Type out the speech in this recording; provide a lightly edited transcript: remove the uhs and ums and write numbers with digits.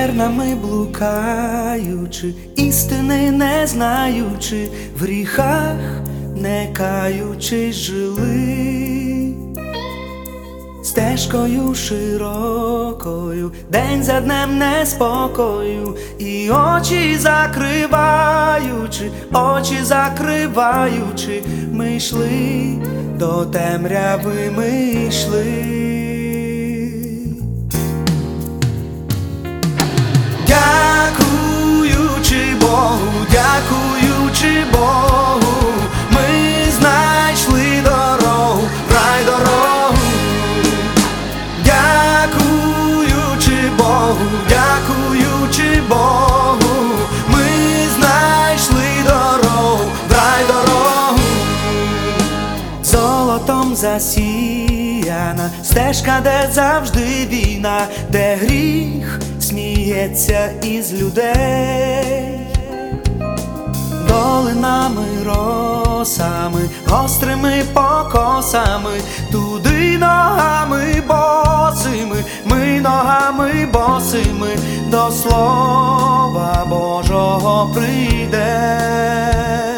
тернами блукаючи, істини не знаючи, в гріхах не каючись жили. Стежкою широкою, день за днем неспокою, і очі закриваючи, ми йшли, до темряви ми йшли. Дякуючи Богу, ми знайшли дорогу, рай дорогу. Дякуючи Богу, ми знайшли дорогу, рай дорогу. Золотом засіяна стежка, де завжди війна, де гріх сміється із людей. Долинами, росами, гострими покосами, туди ногами босими, до Слова Божого прийде.